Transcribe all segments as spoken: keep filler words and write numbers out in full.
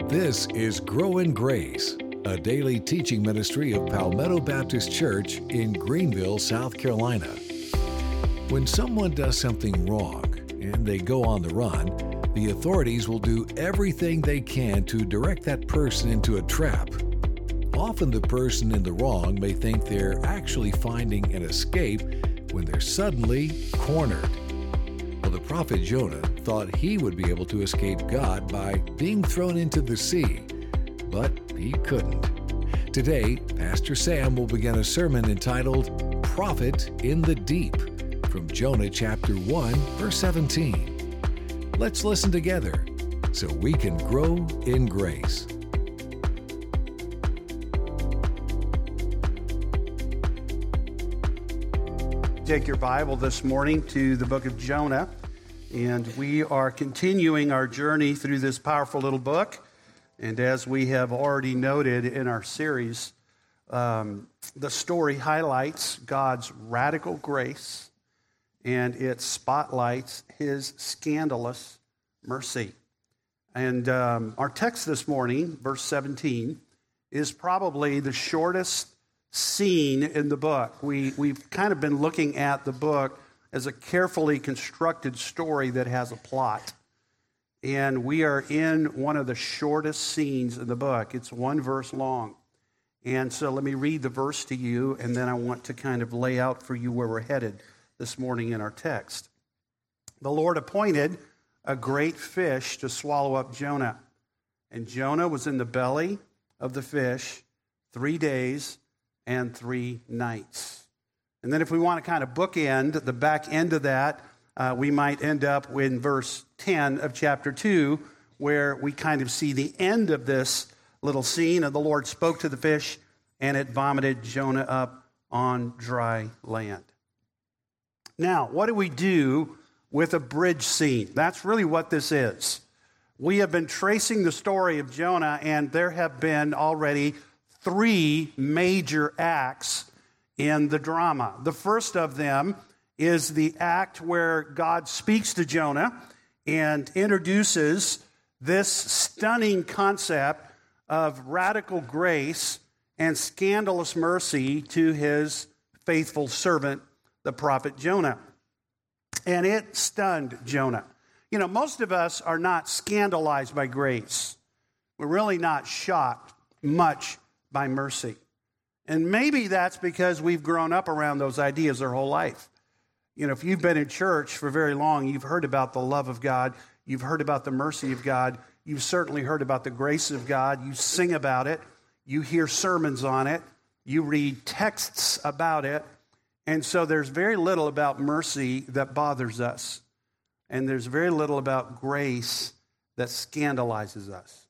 This is Grow in Grace, a daily teaching ministry of Palmetto Baptist Church in Greenville, South Carolina. When someone does something wrong and they go on the run, the authorities will do everything they can to direct that person into a trap. Often the person in the wrong may think they're actually finding an escape when they're suddenly cornered. Well, the prophet Jonah thought he would be able to escape God by being thrown into the sea, but he couldn't. Today, Pastor Sam will begin a sermon entitled Prophet in the Deep from Jonah chapter one, verse seventeen. Let's listen together so we can grow in grace. Take your Bible this morning to the book of Jonah, and we are continuing our journey through this powerful little book. And as we have already noted in our series, um, the story highlights God's radical grace, and it spotlights His scandalous mercy. And um, our text this morning, verse seventeen, is probably the shortest scene in the book. We, we've kind of been looking at the book as a carefully constructed story that has a plot. And we are in one of the shortest scenes in the book. It's one verse long. And so let me read the verse to you, and then I want to kind of lay out for you where we're headed this morning in our text. The Lord appointed a great fish to swallow up Jonah. And Jonah was in the belly of the fish three days and three nights. And then if we want to kind of bookend the back end of that, uh, we might end up in verse ten of chapter two, where we kind of see the end of this little scene. And the Lord spoke to the fish, and it vomited Jonah up on dry land. Now, what do we do with a bridge scene? That's really what this is. We have been tracing the story of Jonah, and there have been already three major acts in the drama. The first of them is the act where God speaks to Jonah and introduces this stunning concept of radical grace and scandalous mercy to his faithful servant, the prophet Jonah. And it stunned Jonah. You know, most of us are not scandalized by grace. We're really not shocked much by mercy. And maybe that's because we've grown up around those ideas our whole life. You know, if you've been in church for very long, you've heard about the love of God, you've heard about the mercy of God, you've certainly heard about the grace of God, you sing about it, you hear sermons on it, you read texts about it, and so there's very little about mercy that bothers us, and there's very little about grace that scandalizes us.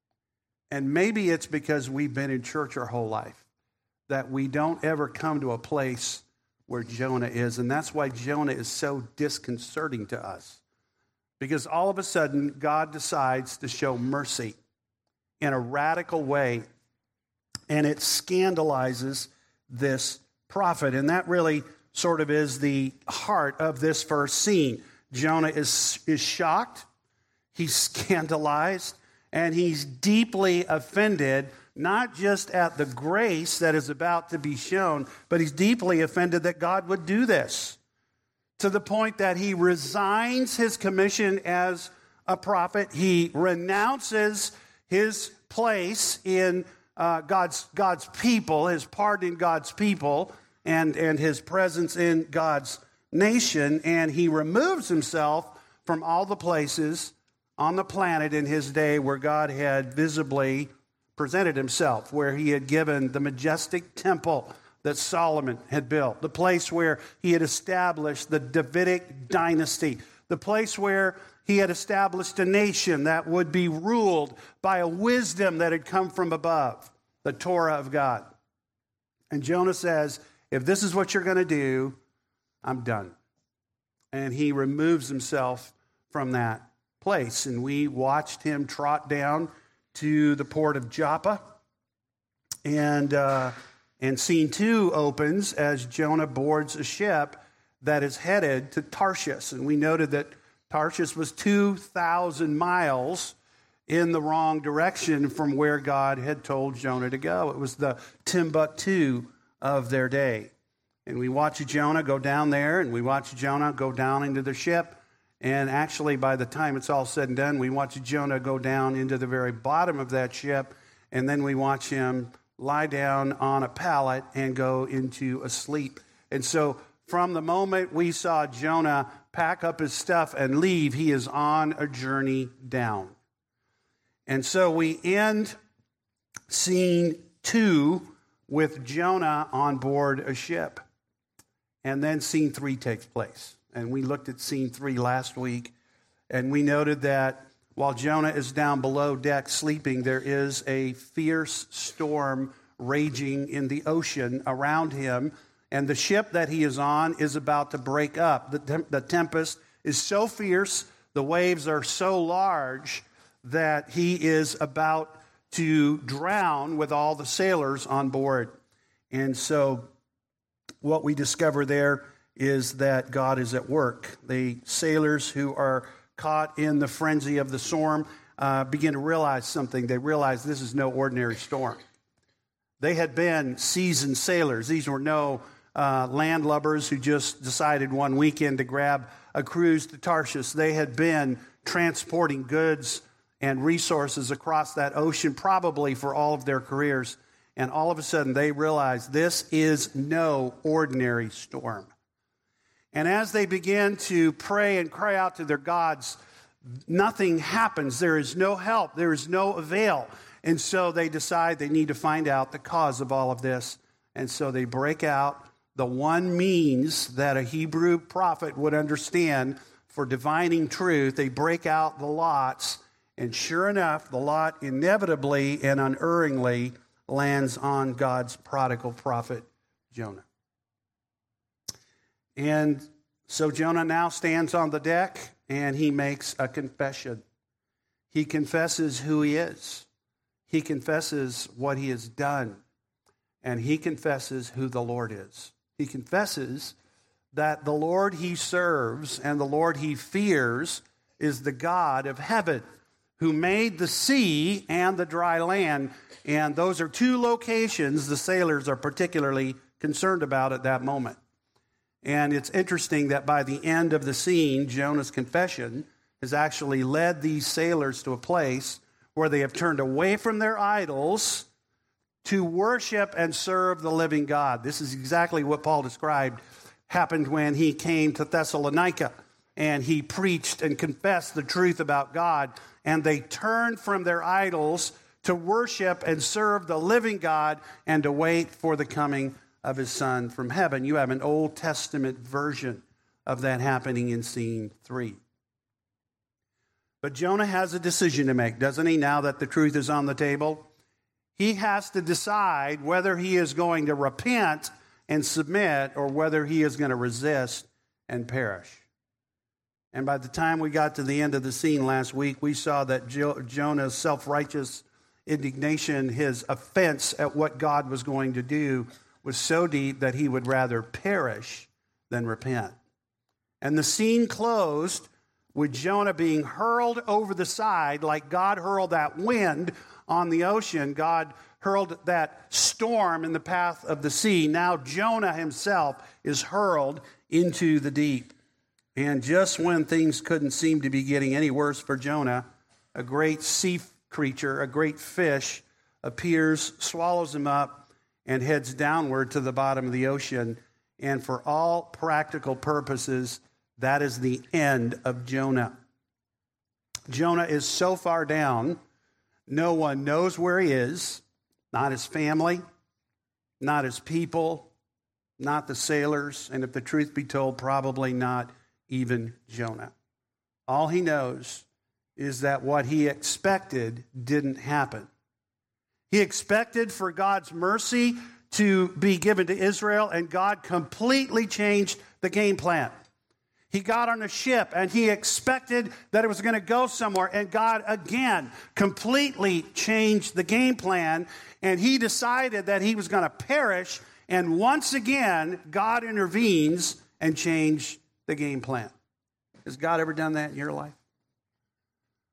And maybe it's because we've been in church our whole life that we don't ever come to a place where Jonah is. And that's why Jonah is so disconcerting to us. Because all of a sudden, God decides to show mercy in a radical way. And it scandalizes this prophet. And that really sort of is the heart of this first scene. Jonah is, is shocked. He's scandalized. And he's deeply offended, not just at the grace that is about to be shown, but he's deeply offended that God would do this, to the point that he resigns his commission as a prophet. He renounces his place in uh, God's, God's people, his part in God's people, and, and his presence in God's nation, and he removes himself from all the places on the planet in his day where God had visibly presented himself, where he had given the majestic temple that Solomon had built, the place where he had established the Davidic dynasty, the place where he had established a nation that would be ruled by a wisdom that had come from above, the Torah of God. And Jonah says, if this is what you're going to do, I'm done. And he removes himself from that place. And we watched him trot down to the port of Joppa. And uh, and scene two opens as Jonah boards a ship that is headed to Tarshish. And we noted that Tarshish was two thousand miles in the wrong direction from where God had told Jonah to go. It was the Timbuktu of their day. And we watch Jonah go down there, and we watch Jonah go down into the ship. And actually, by the time it's all said and done, we watch Jonah go down into the very bottom of that ship, and then we watch him lie down on a pallet and go into a sleep. And so from the moment we saw Jonah pack up his stuff and leave, he is on a journey down. And so we end scene two with Jonah on board a ship. And then scene three takes place. And we looked at scene three last week, and we noted that while Jonah is down below deck sleeping, there is a fierce storm raging in the ocean around him, and the ship that he is on is about to break up. The, tem- the tempest is so fierce, the waves are so large that he is about to drown with all the sailors on board. And so what we discover there is that God is at work. The sailors who are caught in the frenzy of the storm uh, begin to realize something. They realize this is no ordinary storm. They had been seasoned sailors. These were no uh, landlubbers who just decided one weekend to grab a cruise to Tarshish. They had been transporting goods and resources across that ocean probably for all of their careers. And all of a sudden they realize this is no ordinary storm. And as they begin to pray and cry out to their gods, nothing happens. There is no help. There is no avail. And so they decide they need to find out the cause of all of this. And so they break out the one means that a Hebrew prophet would understand for divining truth. They break out the lots. And sure enough, the lot inevitably and unerringly lands on God's prodigal prophet, Jonah. And so Jonah now stands on the deck and he makes a confession. He confesses who he is. He confesses what he has done. And he confesses who the Lord is. He confesses that the Lord he serves and the Lord he fears is the God of heaven, who made the sea and the dry land. And those are two locations the sailors are particularly concerned about at that moment. And it's interesting that by the end of the scene, Jonah's confession has actually led these sailors to a place where they have turned away from their idols to worship and serve the living God. This is exactly what Paul described happened when he came to Thessalonica and he preached and confessed the truth about God, and they turned from their idols to worship and serve the living God and to wait for the coming of his Son from heaven. You have an Old Testament version of that happening in scene three. But Jonah has a decision to make, doesn't he, now that the truth is on the table? He has to decide whether he is going to repent and submit or whether he is going to resist and perish. And by the time we got to the end of the scene last week, we saw that jo- Jonah's self-righteous indignation, his offense at what God was going to do, was so deep that he would rather perish than repent. And the scene closed with Jonah being hurled over the side like God hurled that wind on the ocean. God hurled that storm in the path of the sea. Now Jonah himself is hurled into the deep. And just when things couldn't seem to be getting any worse for Jonah, a great sea creature, a great fish, appears, swallows him up, and heads downward to the bottom of the ocean. And for all practical purposes, that is the end of Jonah. Jonah is so far down, no one knows where he is, not his family, not his people, not the sailors, and if the truth be told, probably not even Jonah. All he knows is that what he expected didn't happen. He expected for God's mercy to be given to Israel, and God completely changed the game plan. He got on a ship, and he expected that it was going to go somewhere, and God again completely changed the game plan, and he decided that he was going to perish, and once again, God intervenes and changed the game plan. Has God ever done that in your life?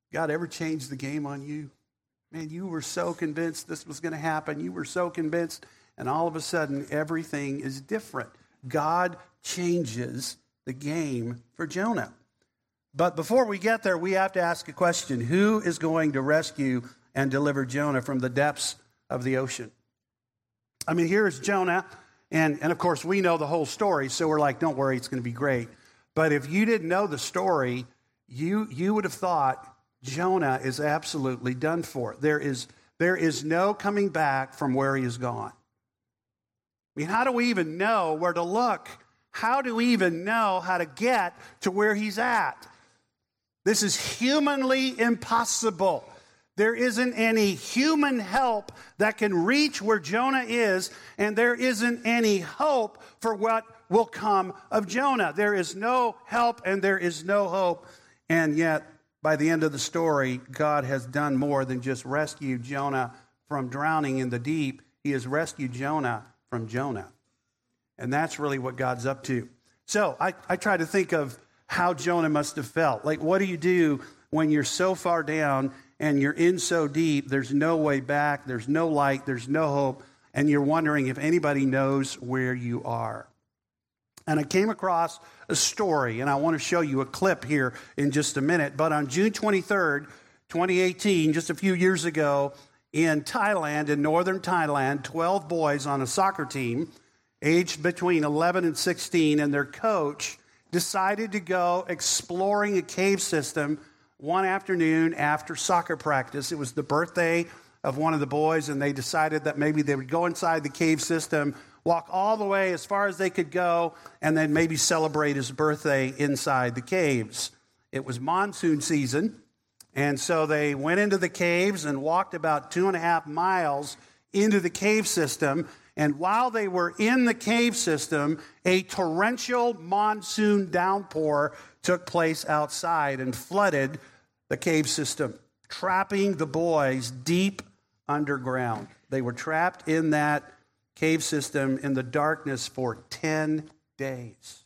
God ever changed the game on you? Man, you were so convinced this was going to happen. You were so convinced, and all of a sudden, everything is different. God changes the game for Jonah. But before we get there, we have to ask a question. Who is going to rescue and deliver Jonah from the depths of the ocean? I mean, here's Jonah, and, and of course, we know the whole story, so we're like, don't worry, it's going to be great. But if you didn't know the story, you, you would have thought Jonah is absolutely done for. There is, there is no coming back from where he has gone. I mean, how do we even know where to look? How do we even know how to get to where he's at? This is humanly impossible. There isn't any human help that can reach where Jonah is, and there isn't any hope for what will come of Jonah. There is no help and there is no hope. And yet, by the end of the story, God has done more than just rescue Jonah from drowning in the deep. He has rescued Jonah from Jonah. And that's really what God's up to. So I, I try to think of how Jonah must have felt. Like, what do you do when you're so far down and you're in so deep, there's no way back, there's no light, there's no hope, and you're wondering if anybody knows where you are? And I came across a story, and I want to show you a clip here in just a minute. But on June twenty-third, twenty eighteen, just a few years ago, in Thailand, in northern Thailand, twelve boys on a soccer team, aged between eleven and sixteen, and their coach decided to go exploring a cave system one afternoon after soccer practice. It was the birthday of one of the boys, and they decided that maybe they would go inside the cave system, walk all the way as far as they could go, and then maybe celebrate his birthday inside the caves. It was monsoon season, and so they went into the caves and walked about two and a half miles into the cave system. And while they were in the cave system, a torrential monsoon downpour took place outside and flooded the cave system, trapping the boys deep underground. They were trapped in that cave system in the darkness for ten days.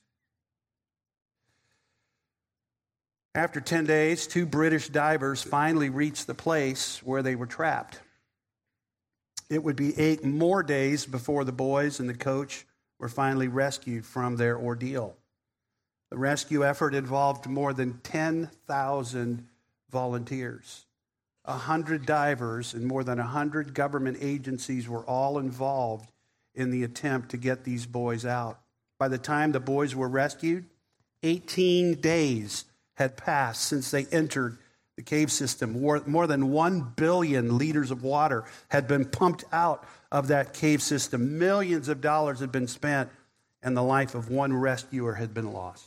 After ten days, two British divers finally reached the place where they were trapped. It would be eight more days before the boys and the coach were finally rescued from their ordeal. The rescue effort involved more than ten thousand volunteers. one hundred divers and more than one hundred government agencies were all involved in the attempt to get these boys out. By the time the boys were rescued, eighteen days had passed since they entered the cave system. More, more than one billion liters of water had been pumped out of that cave system. Millions of dollars had been spent, and the life of one rescuer had been lost.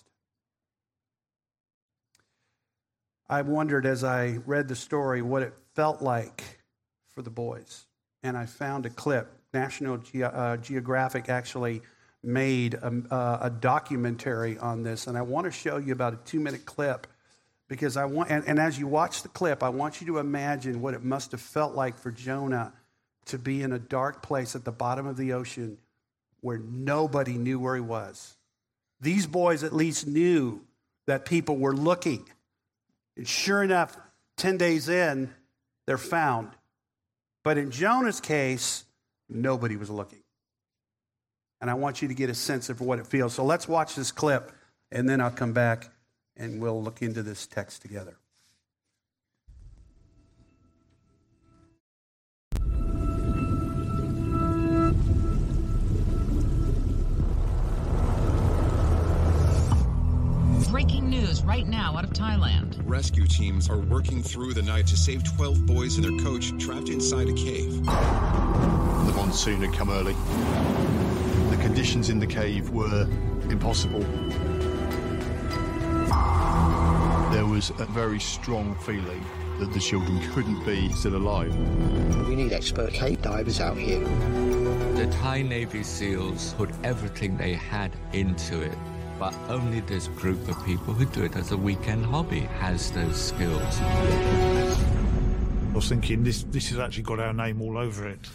I wondered as I read the story what it felt like for the boys. And I found a clip. National Ge- uh, Geographic actually made a, uh, a documentary on this. And I want to show you about a two-minute clip. Because I want, and, and as you watch the clip, I want you to imagine what it must have felt like for Jonah to be in a dark place at the bottom of the ocean where nobody knew where he was. These boys at least knew that people were looking. And sure enough, ten days in, they're found. But in Jonah's case, nobody was looking. And I want you to get a sense of what it feels. So let's watch this clip, and then I'll come back and we'll look into this text together. Breaking news right now out of Thailand. Rescue teams are working through the night to save twelve boys and their coach trapped inside a cave. The monsoon had come early. The conditions in the cave were impossible. There was a very strong feeling that the children couldn't be still alive. We need expert cave divers out here. The Thai Navy SEALs put everything they had into it, but only this group of people who do it as a weekend hobby has those skills. I was thinking, this, this has actually got our name all over it.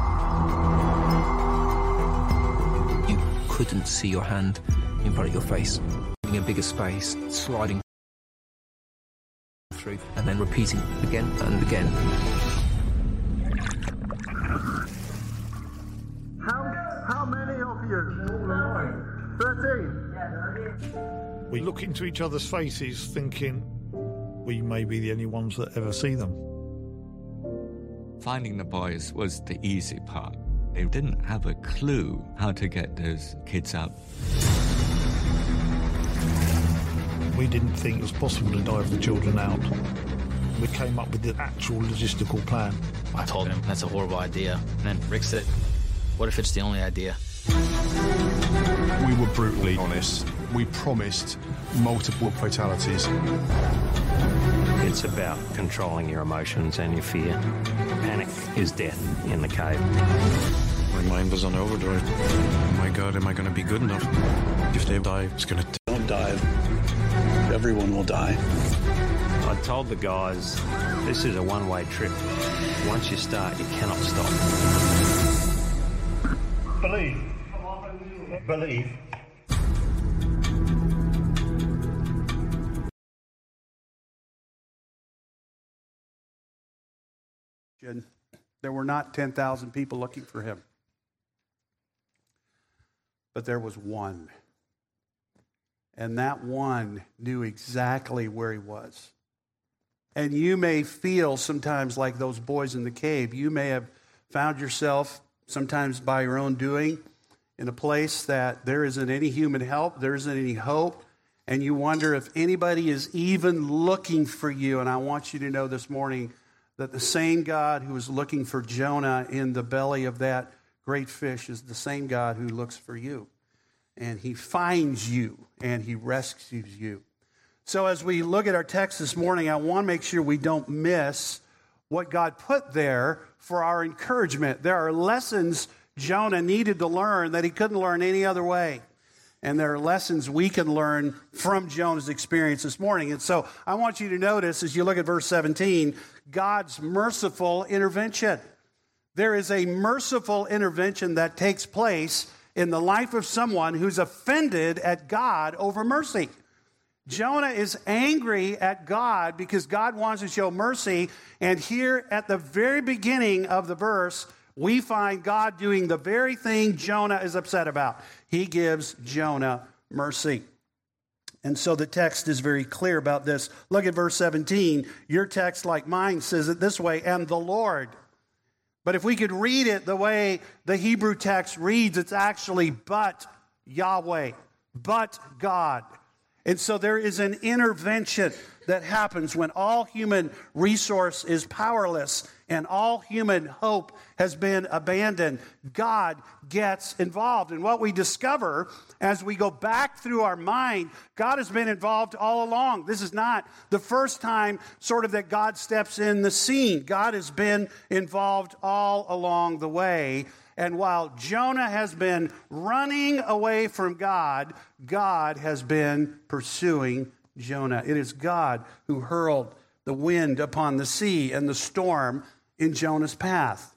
You couldn't see your hand in front of your face. In a bigger space, sliding through, and then repeating again and again. How, how many of you? thirteen. We look into each other's faces thinking we may be the only ones that ever see them. Finding the boys was the easy part. They didn't have a clue how to get those kids out. We didn't think it was possible to dive the children out. We came up with the actual logistical plan. I told him that's a horrible idea. And then Rick said, what if it's the only idea? We were brutally honest. We promised multiple fatalities. It's about controlling your emotions and your fear. Panic is death in the cave. My mind was on overdrive. Oh my God, am I going to be good enough? If they die, it's going to... Don't dive. Everyone will die. I told the guys, this is a one-way trip. Once you start, you cannot stop. Believe. Believe. There were not ten thousand people looking for him. But there was one. And that one knew exactly where he was. And you may feel sometimes like those boys in the cave. You may have found yourself, sometimes by your own doing, in a place that there isn't any human help, there isn't any hope, and you wonder if anybody is even looking for you. And I want you to know this morning that the same God who was looking for Jonah in the belly of that great fish is the same God who looks for you. And he finds you, and he rescues you. So as we look at our text this morning, I want to make sure we don't miss what God put there for our encouragement. There are lessons Jonah needed to learn that he couldn't learn any other way. And there are lessons we can learn from Jonah's experience this morning. And so I want you to notice, as you look at verse seventeen, God's merciful intervention. There is a merciful intervention that takes place in the life of someone who's offended at God over mercy. Jonah is angry at God because God wants to show mercy. And here at the very beginning of the verse, we find God doing the very thing Jonah is upset about. He gives Jonah mercy. And so the text is very clear about this. Look at verse seventeen. Your text, like mine, says it this way, and the Lord. But if we could read it the way the Hebrew text reads, it's actually but Yahweh, but God. And so there is an intervention that happens when all human resource is powerless and all human hope has been abandoned. God gets involved. And what we discover as we go back through our mind, God has been involved all along. This is not the first time sort of that God steps in the scene. God has been involved all along the way. And while Jonah has been running away from God, God has been pursuing Jonah. It is God who hurled the wind upon the sea and the storm in Jonah's path.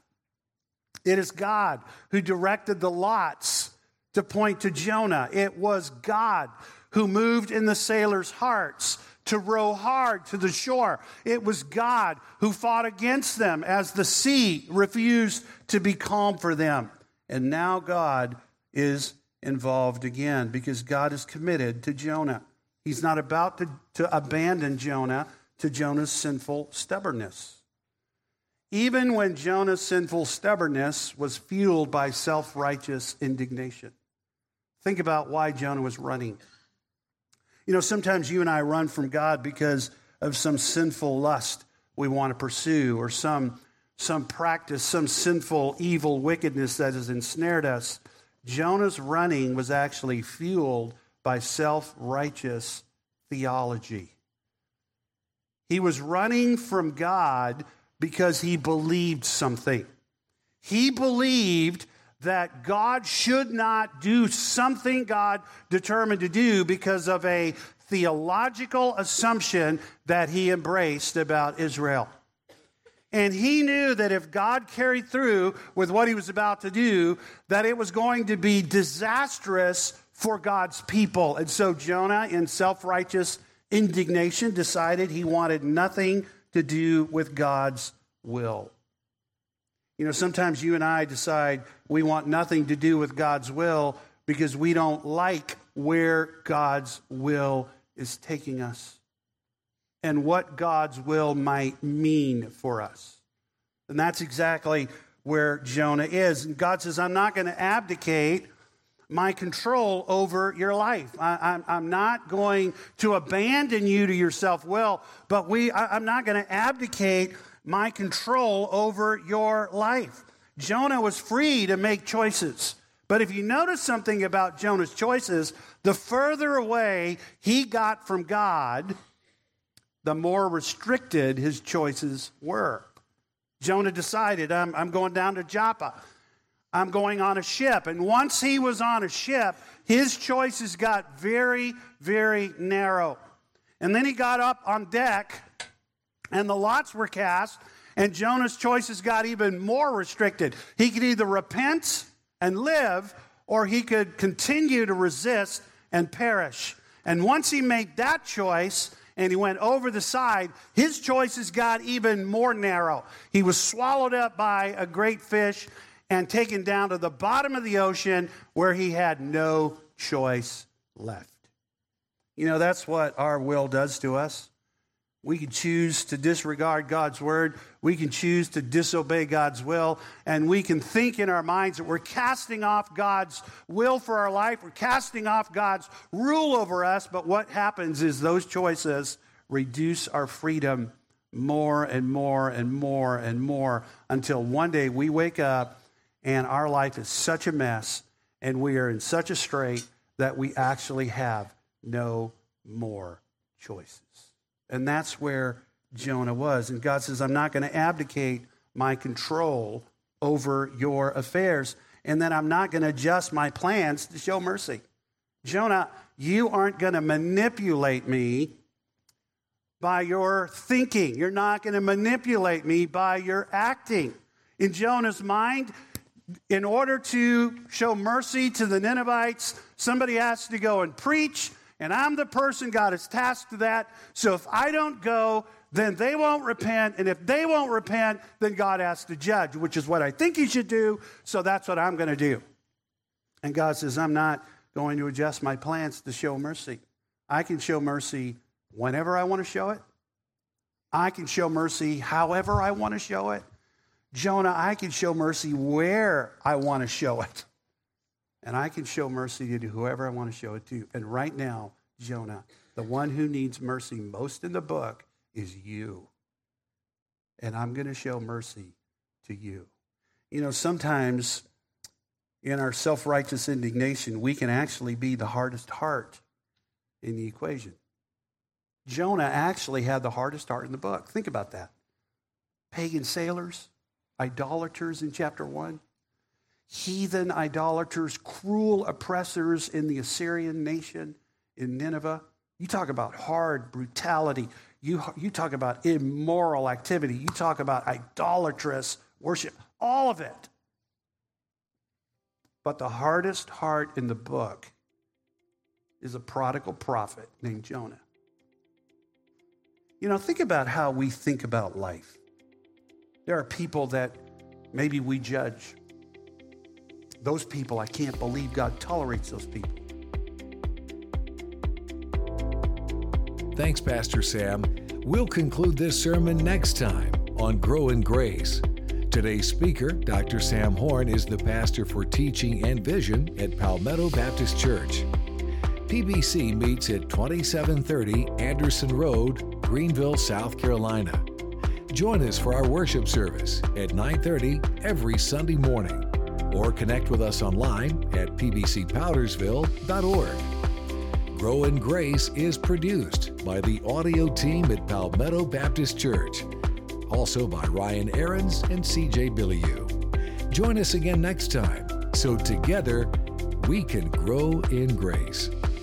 It is God who directed the lots to point to Jonah. It was God who moved in the sailors' hearts to row hard to the shore. It was God who fought against them as the sea refused to be calm for them. And now God is involved again because God is committed to Jonah. He's not about to, to abandon Jonah to Jonah's sinful stubbornness. Even when Jonah's sinful stubbornness was fueled by self-righteous indignation. Think about why Jonah was running. You know, sometimes you and I run from God because of some sinful lust we want to pursue or some, some practice, some sinful, evil wickedness that has ensnared us. Jonah's running was actually fueled by self-righteous theology. He was running from God because he believed something. He believed that God should not do something God determined to do because of a theological assumption that he embraced about Israel. And he knew that if God carried through with what he was about to do, that it was going to be disastrous for God's people. And so Jonah, in self-righteous indignation, decided he wanted nothing to do with God's will. You know, sometimes you and I decide we want nothing to do with God's will because we don't like where God's will is taking us and what God's will might mean for us. And that's exactly where Jonah is. And God says, I'm not going to abdicate my control over your life. I, I'm, I'm not going to abandon you to your self-will, but we, I, I'm not going to abdicate my control over your life. Jonah was free to make choices. But if you notice something about Jonah's choices, the further away he got from God, the more restricted his choices were. Jonah decided, I'm, I'm going down to Joppa. I'm going on a ship. And once he was on a ship, his choices got very, very narrow. And then he got up on deck, and the lots were cast, and Jonah's choices got even more restricted. He could either repent and live, or he could continue to resist and perish. And once he made that choice, and he went over the side, his choices got even more narrow. He was swallowed up by a great fish and taken down to the bottom of the ocean where he had no choice left. You know, that's what our will does to us. We can choose to disregard God's word. We can choose to disobey God's will. And we can think in our minds that we're casting off God's will for our life. We're casting off God's rule over us. But what happens is those choices reduce our freedom more and more and more and more until one day we wake up and our life is such a mess and we are in such a strait that we actually have no more choices. And that's where Jonah was. And God says, I'm not going to abdicate my control over your affairs. And then I'm not going to adjust my plans to show mercy. Jonah, you aren't going to manipulate me by your thinking. You're not going to manipulate me by your acting. In Jonah's mind, in order to show mercy to the Ninevites, somebody has to go and preach. And I'm the person God has tasked to that. So if I don't go, then they won't repent. And if they won't repent, then God has to judge, which is what I think he should do. So that's what I'm going to do. And God says, I'm not going to adjust my plans to show mercy. I can show mercy whenever I want to show it. I can show mercy however I want to show it. Jonah, I can show mercy where I want to show it. And I can show mercy to whoever I want to show it to. And right now, Jonah, the one who needs mercy most in the book is you. And I'm going to show mercy to you. You know, sometimes in our self-righteous indignation, we can actually be the hardest heart in the equation. Jonah actually had the hardest heart in the book. Think about that. Pagan sailors, idolaters in chapter one. Heathen idolaters, cruel oppressors in the Assyrian nation in Nineveh. You talk about hard brutality. You, you talk about immoral activity. You talk about idolatrous worship. All of it. But the hardest heart in the book is a prodigal prophet named Jonah. You know, think about how we think about life. There are people that maybe we judge. Those people, I can't believe God tolerates those people. Thanks, Pastor Sam. We'll conclude this sermon next time on Grow in Grace. Today's speaker, Doctor Sam Horn, is the pastor for teaching and vision at Palmetto Baptist Church. P B C meets at twenty-seven thirty Anderson Road, Greenville, South Carolina. Join us for our worship service at nine thirty every Sunday morning. Or connect with us online at p b c powdersville dot org. Grow in Grace is produced by the audio team at Palmetto Baptist Church, also by Ryan Aarons and C J Billiou. Join us again next time, so together we can grow in grace.